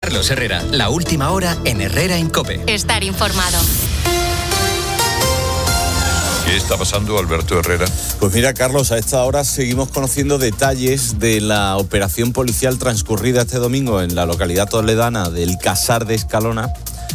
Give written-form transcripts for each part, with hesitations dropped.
Carlos Herrera, la última hora en Herrera en COPE. Estar informado. ¿Qué está pasando, Alberto Herrera? Pues mira, Carlos, a esta hora seguimos conociendo detalles de la operación policial transcurrida este domingo en la localidad toledana del Casar de Escalona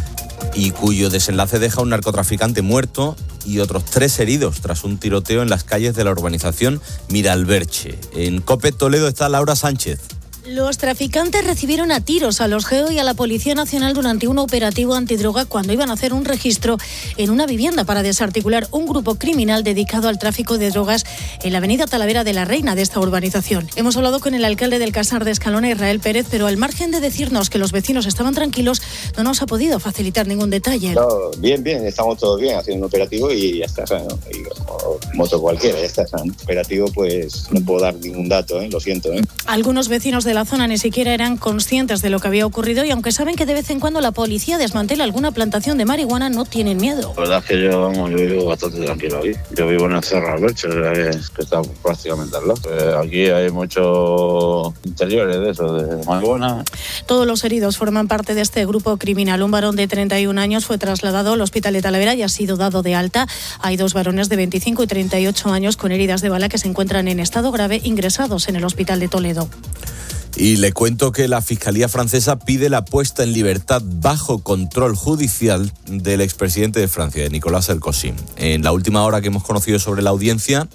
y cuyo desenlace deja un narcotraficante muerto y otros 3 heridos tras un tiroteo en las calles de la urbanización Miralberche. En COPE Toledo está Laura Sánchez. Los traficantes recibieron a tiros a los GEO y a la Policía Nacional durante un operativo antidroga cuando iban a hacer un registro en una vivienda para desarticular un grupo criminal dedicado al tráfico de drogas en la avenida Talavera de la Reina de esta urbanización. Hemos hablado con el alcalde del Casar de Escalona, Israel Pérez, pero al margen de decirnos que los vecinos estaban tranquilos, no nos ha podido facilitar ningún detalle. No, bien, estamos todos bien haciendo un operativo y ya está, ¿no? Y como moto cualquiera, ya está, ¿no? Operativo, pues no puedo dar ningún dato, lo siento. Algunos vecinos de la zona ni siquiera eran conscientes de lo que había ocurrido y aunque saben que de vez en cuando la policía desmantela alguna plantación de marihuana, no tienen miedo. La verdad es que yo vivo bastante tranquilo aquí. Yo vivo en el Cerro Alberche, que está prácticamente al lado. Aquí hay muchos interiores de eso, de marihuana. Todos los heridos forman parte de este grupo criminal. Un varón de 31 años fue trasladado al hospital de Talavera y ha sido dado de alta. Hay 2 varones de 25 y 38 años con heridas de bala que se encuentran en estado grave ingresados en el hospital de Toledo. Y le cuento que la Fiscalía francesa pide la puesta en libertad bajo control judicial del expresidente de Francia, Nicolas Sarkozy. En la última hora que hemos conocido sobre la audiencia,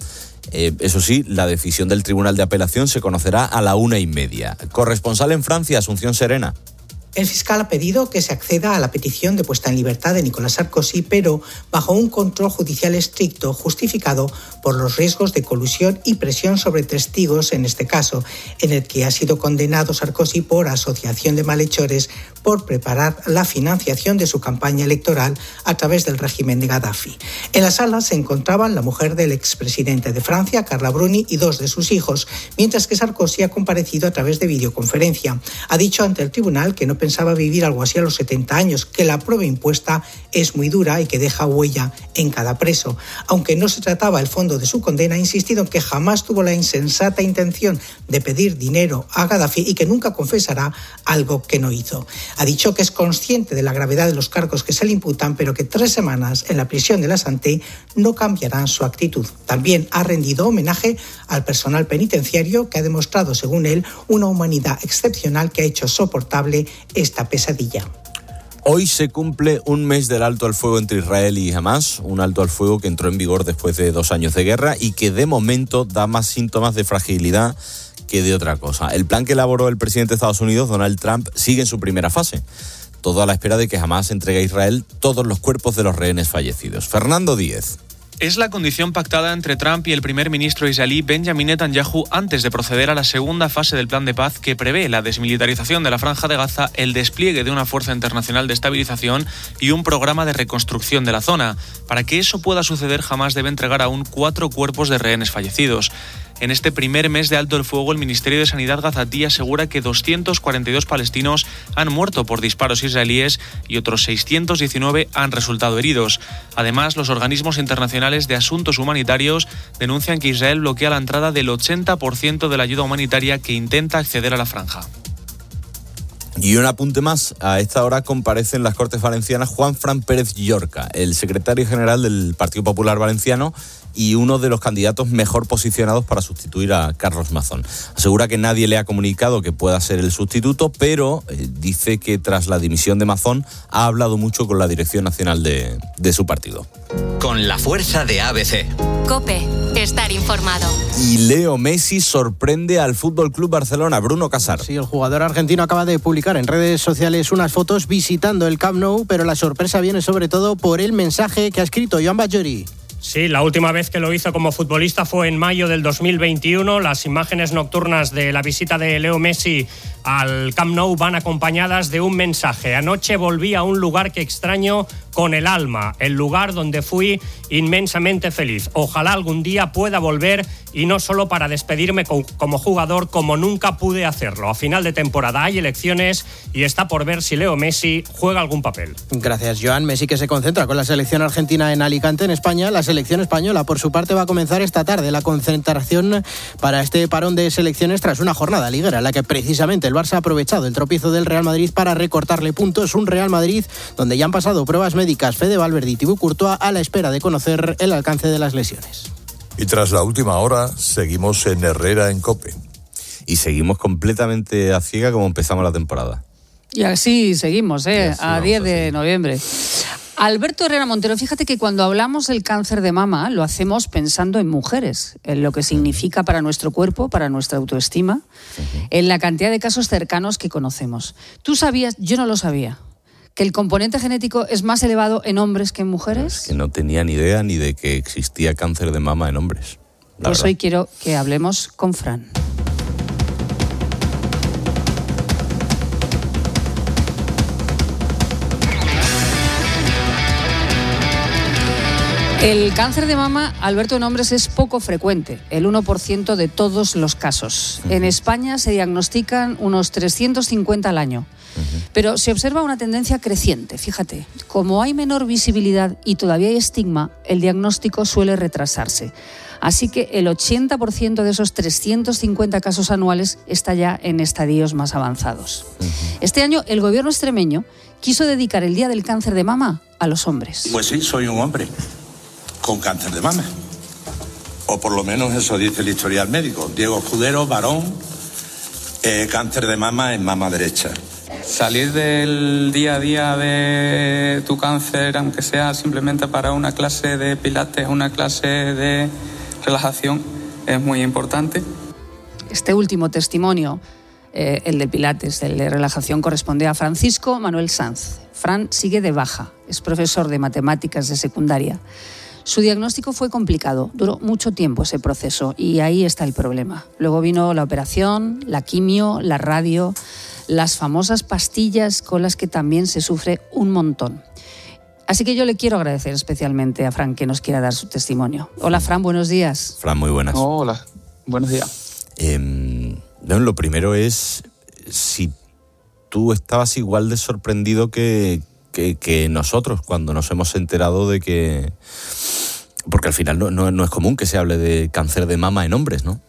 eso sí, la decisión del Tribunal de Apelación se conocerá a la 1:30. Corresponsal en Francia, Asunción Serena. El fiscal ha pedido que se acceda a la petición de puesta en libertad de Nicolas Sarkozy, pero bajo un control judicial estricto, justificado por los riesgos de colusión y presión sobre testigos en este caso, en el que ha sido condenado Sarkozy por asociación de malhechores por preparar la financiación de su campaña electoral a través del régimen de Gaddafi. En la sala se encontraban la mujer del expresidente de Francia, Carla Bruni, y 2 de sus hijos, mientras que Sarkozy ha comparecido a través de videoconferencia. Ha dicho ante el tribunal que no pensaba vivir algo así a los 70 años, que la prueba impuesta es muy dura y que deja huella en cada preso. Aunque no se trataba el fondo de su condena, ha insistido en que jamás tuvo la insensata intención de pedir dinero a Gaddafi y que nunca confesará algo que no hizo. Ha dicho que es consciente de la gravedad de los cargos que se le imputan, pero que 3 semanas en la prisión de la Santé no cambiarán su actitud. También ha rendido homenaje al personal penitenciario que ha demostrado, según él, una humanidad excepcional que ha hecho soportable esta pesadilla. Hoy se cumple un mes del alto al fuego entre Israel y Hamás, un alto al fuego que entró en vigor después de 2 años de guerra y que de momento da más síntomas de fragilidad que de otra cosa. El plan que elaboró el presidente de Estados Unidos, Donald Trump, sigue en su primera fase, todo a la espera de que Hamás entregue a Israel todos los cuerpos de los rehenes fallecidos. Fernando Díez. Es la condición pactada entre Trump y el primer ministro israelí Benjamin Netanyahu antes de proceder a la segunda fase del plan de paz que prevé la desmilitarización de la Franja de Gaza, el despliegue de una fuerza internacional de estabilización y un programa de reconstrucción de la zona. Para que eso pueda suceder, Hamás debe entregar aún 4 cuerpos de rehenes fallecidos. En este primer mes de alto el fuego, el Ministerio de Sanidad gazatí asegura que 242 palestinos han muerto por disparos israelíes y otros 619 han resultado heridos. Además, los organismos internacionales de asuntos humanitarios denuncian que Israel bloquea la entrada del 80% de la ayuda humanitaria que intenta acceder a la franja. Y un apunte más, a esta hora comparece en las Cortes Valencianas Juanfran Pérez Llorca, el secretario general del Partido Popular Valenciano y uno de los candidatos mejor posicionados para sustituir a Carlos Mazón. Asegura que nadie le ha comunicado que pueda ser el sustituto, pero dice que tras la dimisión de Mazón ha hablado mucho con la dirección nacional de su partido. Con la fuerza de ABC. COPE. Estar informado. Y Leo Messi sorprende al Fútbol Club Barcelona. Bruno Casar. Sí, el jugador argentino acaba de publicar en redes sociales unas fotos visitando el Camp Nou, pero la sorpresa viene sobre todo por el mensaje que ha escrito Joan Bajori. Sí, la última vez que lo hizo como futbolista fue en mayo del 2021. Las imágenes nocturnas de la visita de Leo Messi al Camp Nou van acompañadas de un mensaje. Anoche volví a un lugar que extraño con el alma, el lugar donde fui inmensamente feliz. Ojalá algún día pueda volver, y no solo para despedirme como jugador, como nunca pude hacerlo. A final de temporada hay elecciones y está por ver si Leo Messi juega algún papel. Gracias, Joan. Messi, que se concentra con la selección argentina en Alicante, en España. La selección española, por su parte, va a comenzar esta tarde la concentración para este parón de selecciones tras una jornada liguera en la que precisamente el Barça ha aprovechado el tropiezo del Real Madrid para recortarle puntos. Un Real Madrid donde ya han pasado pruebas médicas Fede Valverde y Thibaut Courtois a la espera de conocer el alcance de las lesiones. Y tras la última hora, seguimos en Herrera en COPE. Y seguimos completamente a ciega como empezamos la temporada. Y así seguimos, a 10 de noviembre. Alberto Herrera Montero, fíjate que cuando hablamos del cáncer de mama lo hacemos pensando en mujeres, en lo que significa para nuestro cuerpo, para nuestra autoestima, en la cantidad de casos cercanos que conocemos. ¿Tú sabías, yo no lo sabía, que el componente genético es más elevado en hombres que en mujeres? Es que no tenía ni idea ni de que existía cáncer de mama en hombres. Pues hoy quiero que hablemos con Fran. El cáncer de mama, Alberto, en hombres es poco frecuente, el 1% de todos los casos. En España se diagnostican unos 350 al año, pero se observa una tendencia creciente. Fíjate, como hay menor visibilidad y todavía hay estigma, el diagnóstico suele retrasarse. Así que el 80% de esos 350 casos anuales está ya en estadios más avanzados. Este año el gobierno extremeño quiso dedicar el Día del Cáncer de Mama a los hombres. Pues sí, soy un hombre con cáncer de mama, o por lo menos eso dice el historial médico. Diego Escudero, varón, cáncer de mama en mama derecha. Salir del día a día de tu cáncer, aunque sea simplemente para una clase de pilates, una clase de relajación, es muy importante. Este último testimonio, el de pilates, el de relajación, corresponde a Francisco Manuel Sanz. Fran sigue de baja, es profesor de matemáticas de secundaria. Su diagnóstico fue complicado, duró mucho tiempo ese proceso y ahí está el problema. Luego vino la operación, la quimio, la radio, las famosas pastillas con las que también se sufre un montón. Así que yo le quiero agradecer especialmente a Fran que nos quiera dar su testimonio. Hola Fran, buenos días. Fran, muy buenas. Hola, buenos días. Lo primero es si tú estabas igual de sorprendido que nosotros cuando nos hemos enterado de que... Porque al final no es común que se hable de cáncer de mama en hombres, ¿no?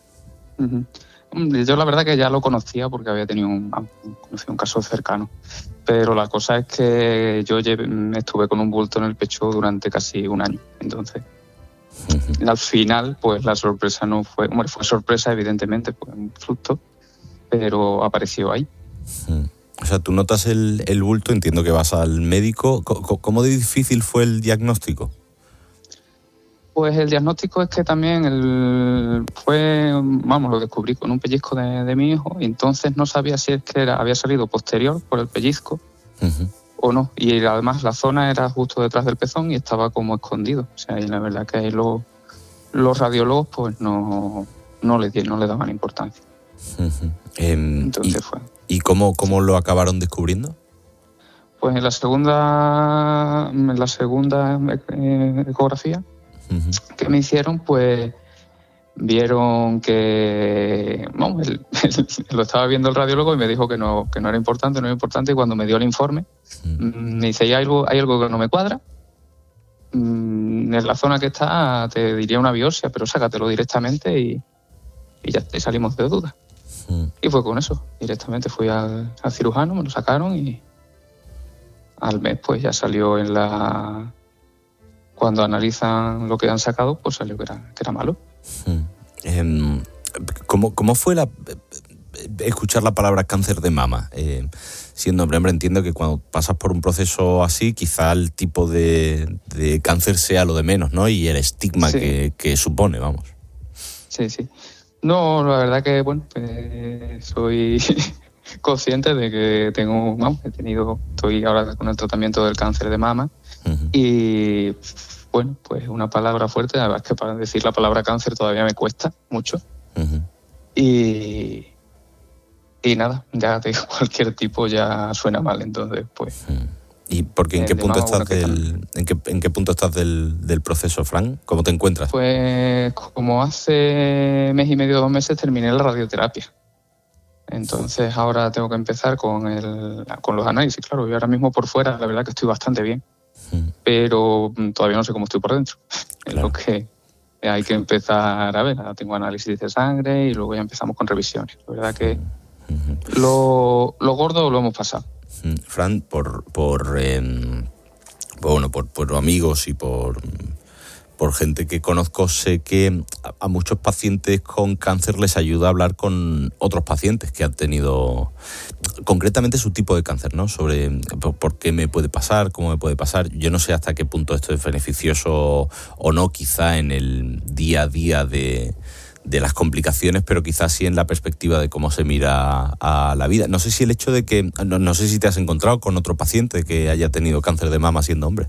Yo la verdad que ya lo conocía porque había tenido un caso cercano. Pero la cosa es que yo estuve con un bulto en el pecho durante casi un año. Entonces, al final, pues la sorpresa no fue... Bueno, fue sorpresa, evidentemente, fue un fruto, pero apareció ahí. O sea, tú notas el bulto, entiendo que vas al médico. ¿Cómo de difícil fue el diagnóstico? Pues el diagnóstico es que también lo descubrí con un pellizco de mi hijo, y entonces no sabía si es que había salido posterior por el pellizco o no. Y además la zona era justo detrás del pezón y estaba como escondido. O sea, y la verdad que ahí los radiólogos pues no le daban importancia. Entonces fue. ¿Y cómo lo acabaron descubriendo? Pues en la segunda ecografía que me hicieron, pues vieron que... lo estaba viendo el radiólogo y me dijo que no era importante, y cuando me dio el informe, me dice, hay algo que no me cuadra, en la zona que está te diría una biopsia, pero sácatelo directamente y ya está, y salimos de duda. Y fue con eso, directamente fui al cirujano, me lo sacaron y al mes pues ya salió cuando analizan lo que han sacado, pues salió que era malo. ¿Cómo fue escuchar la palabra cáncer de mama? Siendo hombre, entiendo que cuando pasas por un proceso así, quizá el tipo de cáncer sea lo de menos, ¿no? Y el estigma que supone, vamos. Sí. No, la verdad que, soy consciente de que estoy ahora con el tratamiento del cáncer de mama y, pues una palabra fuerte, la verdad es que para decir la palabra cáncer todavía me cuesta mucho y nada, ya te digo, cualquier tipo ya suena mal, entonces, pues... ¿Y porque en qué punto estás en qué punto estás del proceso, Fran? ¿Cómo te encuentras? Pues como hace mes y medio, 2 meses, terminé la radioterapia. Entonces ahora tengo que empezar con los análisis, claro. Yo ahora mismo por fuera, la verdad que estoy bastante bien, pero todavía no sé cómo estoy por dentro. Claro. Es lo que hay que empezar a ver. Ahora tengo análisis de sangre y luego ya empezamos con revisiones. La verdad que lo gordo lo hemos pasado. Fran, por amigos y por gente que conozco, sé que a muchos pacientes con cáncer les ayuda a hablar con otros pacientes que han tenido concretamente su tipo de cáncer, ¿no? Sobre por qué me puede pasar, cómo me puede pasar. Yo no sé hasta qué punto esto es beneficioso o no, quizá en el día a día de las complicaciones, pero quizás sí en la perspectiva de cómo se mira a la vida. No sé si el hecho de que... No sé si te has encontrado con otro paciente que haya tenido cáncer de mama siendo hombre.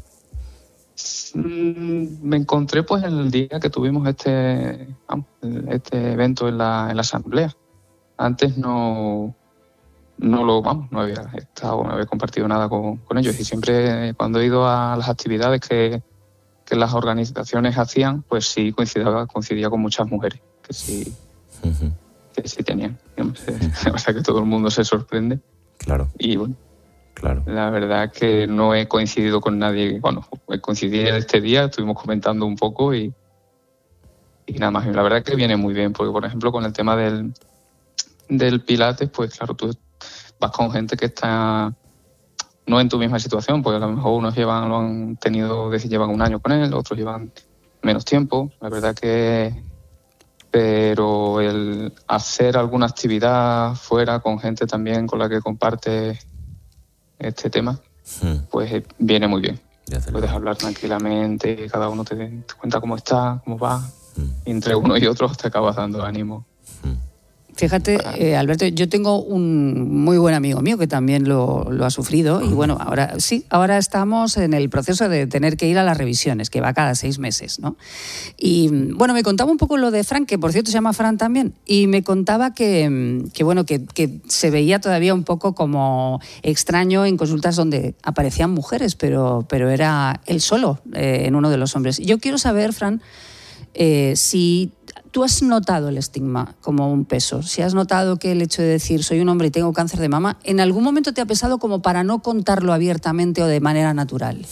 Me encontré pues el día que tuvimos este evento en la asamblea. Antes no había compartido nada con ellos, y siempre cuando he ido a las actividades que las organizaciones hacían, pues sí coincidía con muchas mujeres que sí tenían. O sea que todo el mundo se sorprende. Claro. Y bueno, claro. La verdad que no he coincidido con nadie. Bueno, coincidí este día, estuvimos comentando un poco y nada más. Y la verdad que viene muy bien, porque por ejemplo con el tema del pilates, pues claro, tú vas con gente que está no en tu misma situación, porque a lo mejor unos llevan 1 año con él, otros llevan menos tiempo. La verdad que... Pero el hacer alguna actividad fuera con gente también con la que comparte este tema, pues viene muy bien. Puedes hablar tranquilamente, cada uno te cuenta cómo está, cómo va, y entre uno y otro te acabas dando ánimo. Fíjate, Alberto, yo tengo un muy buen amigo mío que también lo ha sufrido, y bueno, ahora estamos en el proceso de tener que ir a las revisiones, que va cada 6 meses, ¿no? Y bueno, me contaba un poco lo de Fran, que por cierto se llama Fran también, y me contaba que se veía todavía un poco como extraño en consultas donde aparecían mujeres, pero era él solo en uno de los hombres. Yo quiero saber, Fran, si tú has notado el estigma como un peso, si has notado que el hecho de decir soy un hombre y tengo cáncer de mama, ¿en algún momento te ha pesado como para no contarlo abiertamente o de manera natural?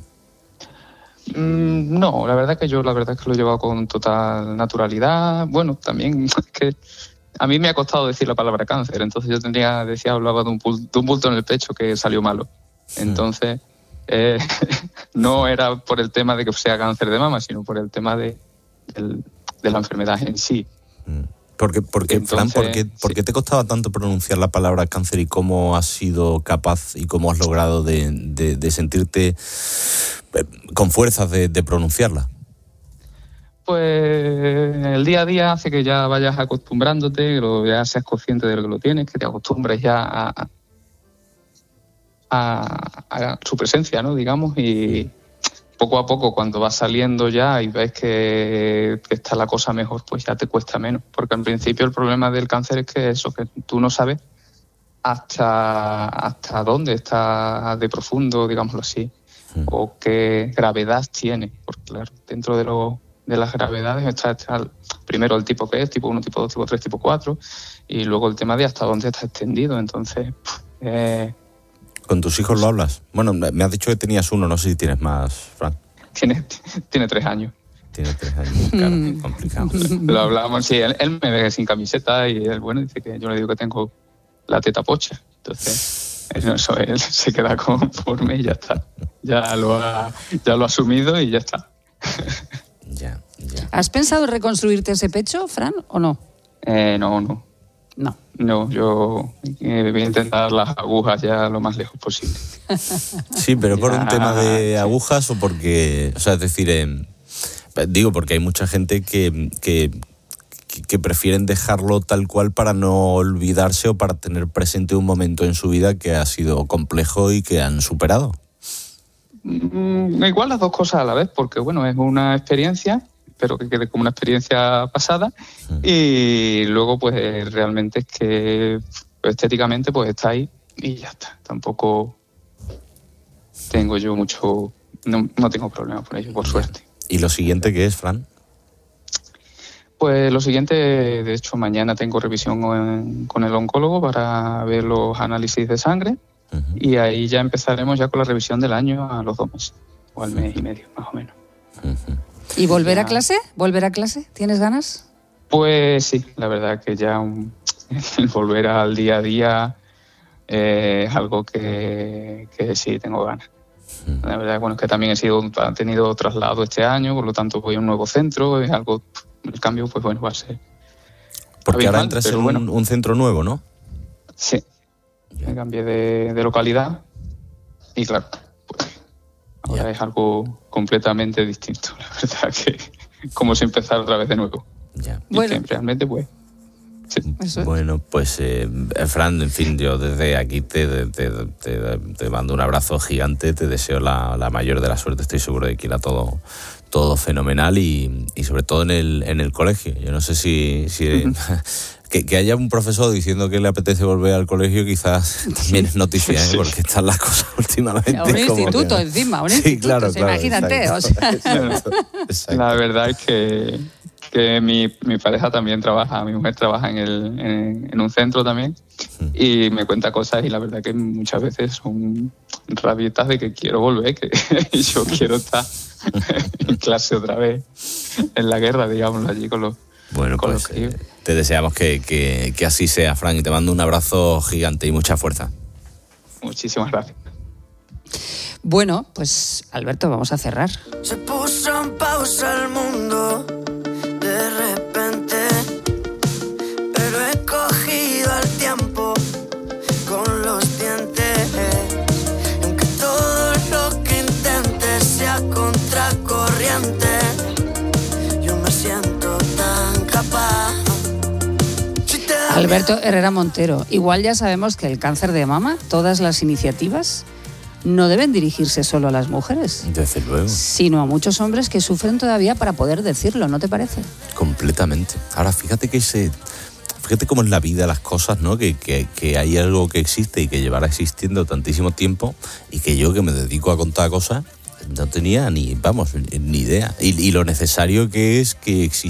No, la verdad que lo he llevado con total naturalidad. Bueno, también que a mí me ha costado decir la palabra cáncer, entonces yo hablaba de un bulto en el pecho que salió malo. Entonces, no era por el tema de que sea cáncer de mama, sino por el tema de la enfermedad en sí. Fran, ¿por qué te costaba tanto pronunciar la palabra cáncer, y cómo has sido capaz y cómo has logrado de sentirte con fuerzas de pronunciarla? Pues el día a día hace que ya vayas acostumbrándote, que ya seas consciente de lo que lo tienes, que te acostumbres ya a su presencia, ¿no? Digamos, y poco a poco, cuando vas saliendo ya y ves que está la cosa mejor, pues ya te cuesta menos. Porque al principio el problema del cáncer es que tú no sabes hasta dónde está de profundo, digámoslo así, o qué gravedad tiene. Porque claro, dentro de las gravedades está primero el tipo que es, tipo 1, tipo 2, tipo 3, tipo 4, y luego el tema de hasta dónde está extendido. Entonces... ¿Con tus hijos lo hablas? Bueno, me has dicho que tenías uno, no sé si tienes más, Fran. Tiene 3 años. Tiene 3 años, claro, es complicado. Lo hablábamos, sí, él me ve sin camiseta y él, dice que yo le digo que tengo la teta pocha. Entonces, él se queda conforme y ya está. Ya lo ha asumido y ya está. Ya. ¿Has pensado reconstruirte ese pecho, Fran, o no? No, yo voy a intentar las agujas ya lo más lejos posible. Sí, pero por un tema de agujas o porque... O sea, es decir, digo porque hay mucha gente que prefieren dejarlo tal cual para no olvidarse o para tener presente un momento en su vida que ha sido complejo y que han superado. Igual las dos cosas a la vez, porque bueno, es una experiencia... Espero que quede como una experiencia pasada, y luego pues realmente es que estéticamente pues está ahí y ya está. Tampoco tengo yo mucho... No tengo problema por ello, por suerte. ¿Y lo siguiente qué es, Fran? Pues lo siguiente, de hecho, mañana tengo revisión con el oncólogo para ver los análisis de sangre y ahí ya empezaremos ya con la revisión del año a los 2 meses o al mes y medio, más o menos. ¿Y volver a clase? ¿Volver a clase? ¿Tienes ganas? Pues sí, la verdad que ya el volver al día a día es algo que sí tengo ganas. La verdad, bueno, es que también he tenido traslado este año, por lo tanto voy a un nuevo centro, es algo, el cambio pues bueno va a ser. Porque ahora entras en un centro nuevo, ¿no? Sí, me cambié de localidad y claro, pues ahora es algo completamente distinto, la verdad que como si empezara otra vez de nuevo. Ya. Y bueno, que realmente pues... Sí. Bueno, pues Fran, en fin, yo desde aquí te mando un abrazo gigante, te deseo la mayor de la suerte, estoy seguro de que irá todo fenomenal y sobre todo en el colegio. Yo no sé si que haya un profesor diciendo que le apetece volver al colegio quizás también es noticia, ¿eh? Porque están las cosas últimamente un instituto encima, un instituto, claro, imagínate. La verdad es que mi pareja también trabaja, mi mujer trabaja en un centro también y me cuenta cosas y la verdad que muchas veces son rabietas de que quiero volver, que yo quiero estar en clase otra vez, en la guerra, digámoslo, allí con los... Bueno, pues te deseamos que así sea, Fran, y te mando un abrazo gigante y mucha fuerza. Muchísimas gracias. Bueno, pues Alberto, vamos a cerrar. Se puso en pausa el mundo de repente, pero he cogido el tiempo con los dientes, aunque todo lo que intente sea contracorriente, yo me siento tan capaz. Alberto Herrera Montero, igual ya sabemos que el cáncer de mama, todas las iniciativas no deben dirigirse solo a las mujeres. Desde luego. Sino a muchos hombres que sufren todavía para poder decirlo, ¿no te parece? Completamente. Ahora, fíjate cómo es la vida, las cosas, ¿no? Que hay algo que existe y que llevará existiendo tantísimo tiempo y que yo, que me dedico a contar cosas, no tenía ni idea. Y lo necesario que es que exista